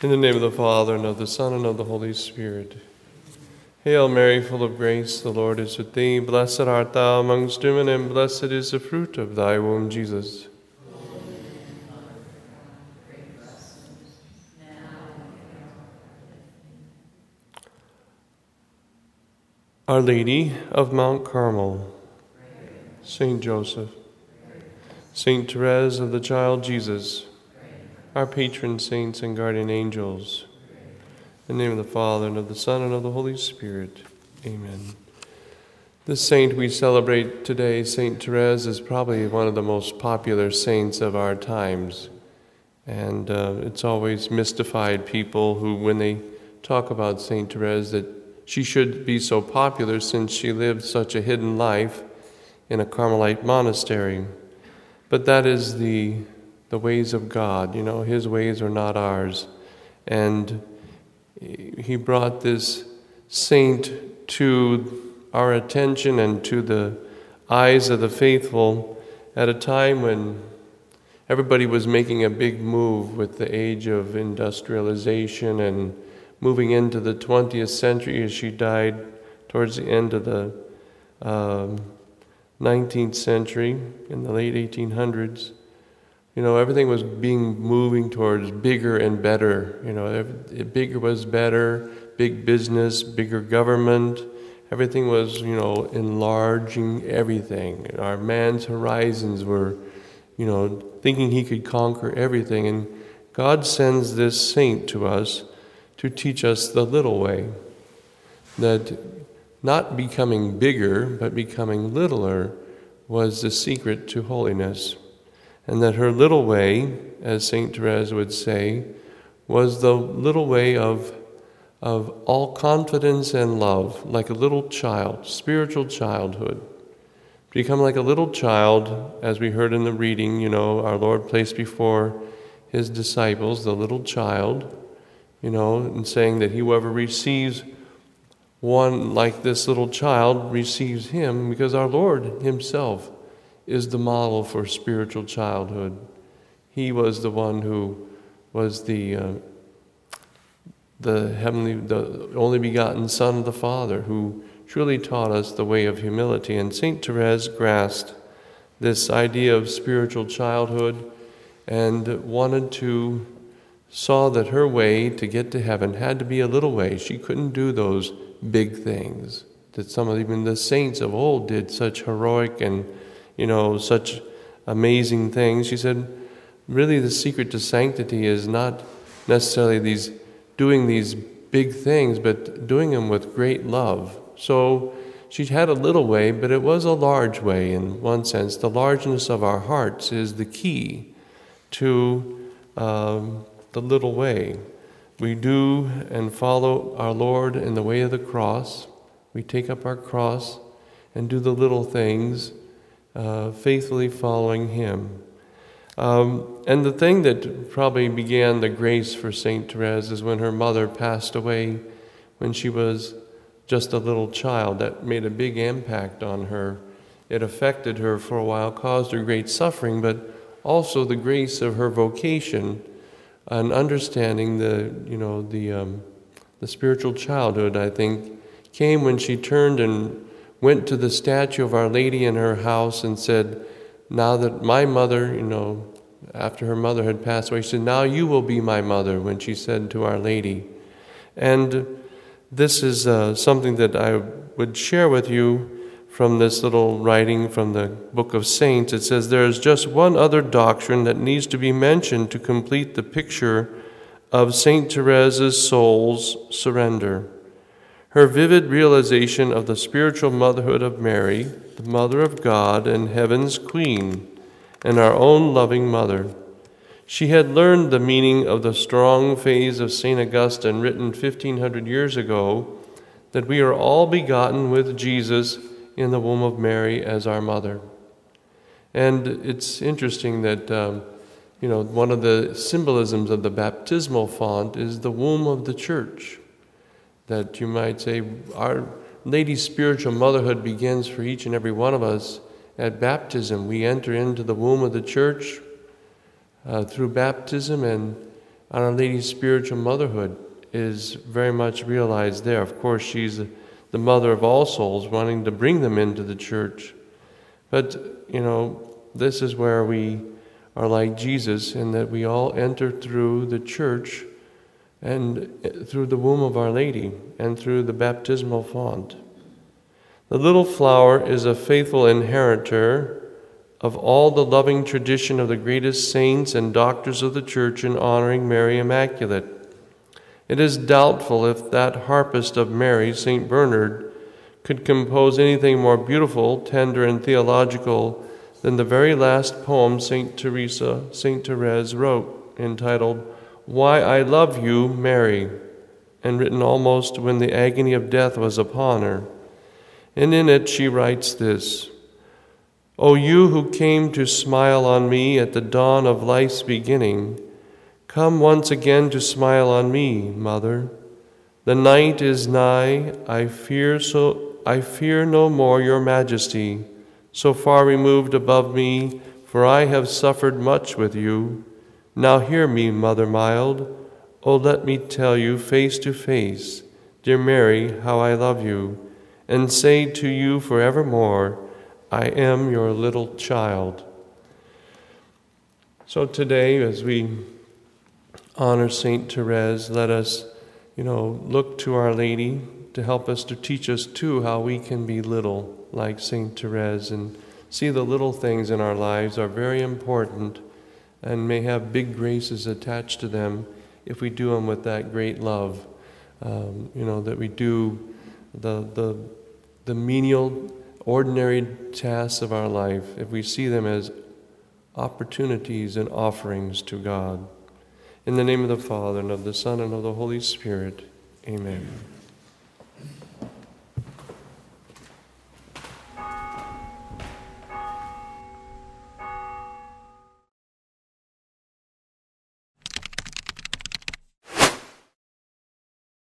In the name of the Father, and of the Son, and of the Holy Spirit. Hail Mary, full of grace, the Lord is with thee. Blessed art thou amongst women, and blessed is the fruit of thy womb, Jesus. Our Lady of Mount Carmel, Saint Joseph, Saint Therese of the Child Jesus, our patron saints and guardian angels, in the name of the Father, and of the Son, and of the Holy Spirit. Amen. The saint we celebrate today, Saint Therese, is probably one of the most popular saints of our times. And it's always mystified people who, when they talk about Saint Therese, that she should be so popular since she lived such a hidden life in a Carmelite monastery. But that is the ways of God. You know, His ways are not ours. And He brought this saint to our attention and to the eyes of the faithful at a time when everybody was making a big move with the age of industrialization and moving into the 20th century, as she died towards the end of the 19th century, in the late 1800s. You know, everything was moving towards bigger and better. You know, bigger was better, big business, bigger government. Everything was, you know, enlarging everything. Our man's horizons were, you know, thinking he could conquer everything. And God sends this saint to us to teach us the little way, that not becoming bigger, but becoming littler was the secret to holiness. And that her little way, as Saint Therese would say, was the little way of all confidence and love, like a little child, spiritual childhood. Become like a little child, as we heard in the reading, you know, our Lord placed before His disciples the little child, you know, and saying that whoever receives one like this little child receives Him, because our Lord Himself is the model for spiritual childhood. He was the one who was the only begotten Son of the Father, who truly taught us the way of humility. And Saint Therese grasped this idea of spiritual childhood and saw that her way to get to heaven had to be a little way. She couldn't do those big things that even the saints of old did, such heroic and, you know, such amazing things. She said, really the secret to sanctity is not necessarily doing these big things, but doing them with great love. So she had a little way, but it was a large way in one sense. The largeness of our hearts is the key to the little way. We do and follow our Lord in the way of the cross. We take up our cross and do the little things, faithfully following Him. And the thing that probably began the grace for Saint Therese is when her mother passed away when she was just a little child. That made a big impact on her. It affected her for a while, caused her great suffering, but also the grace of her vocation and understanding the spiritual childhood, I think, came when she turned and went to the statue of Our Lady in her house and said, now that my mother, you know, after her mother had passed away, she said, now you will be my mother, when she said to Our Lady. And this is something that I would share with you from this little writing from the Book of Saints. It says, there is just one other doctrine that needs to be mentioned to complete the picture of Saint Therese's soul's surrender. Her vivid realization of the spiritual motherhood of Mary, the Mother of God and Heaven's Queen, and our own loving Mother. She had learned the meaning of the strong phrase of St. Augustine, written 1,500 years ago, that we are all begotten with Jesus in the womb of Mary as our mother. And it's interesting that, one of the symbolisms of the baptismal font is the womb of the church. That you might say, Our Lady's spiritual motherhood begins for each and every one of us at baptism. We enter into the womb of the church through baptism, Our Lady's spiritual motherhood is very much realized there. Of course, she's the mother of all souls, wanting to bring them into the church. But, this is where we are like Jesus in that we all enter through the church and through the womb of Our Lady and through the baptismal font. The little flower is a faithful inheritor of all the loving tradition of the greatest saints and doctors of the church in honoring Mary Immaculate. It is doubtful if that harpist of Mary, St. Bernard, could compose anything more beautiful, tender, and theological than the very last poem St. Therese wrote, entitled, "Why I Love You, Mary," and written almost when the agony of death was upon her. And in it she writes this: "O you who came to smile on me at the dawn of life's beginning, come once again to smile on me, Mother. The night is nigh, I fear no more your majesty, so far removed above me, for I have suffered much with you. Now hear me, Mother mild, oh let me tell you face to face, dear Mary, how I love you, and say to you forevermore, I am your little child." So today, as we honor St. Therese, let us, look to Our Lady to help us, to teach us too how we can be little like St. Therese and see the little things in our lives are very important and may have big graces attached to them if we do them with that great love. That we do the menial, ordinary tasks of our life, if we see them as opportunities and offerings to God. In the name of the Father, and of the Son, and of the Holy Spirit, amen.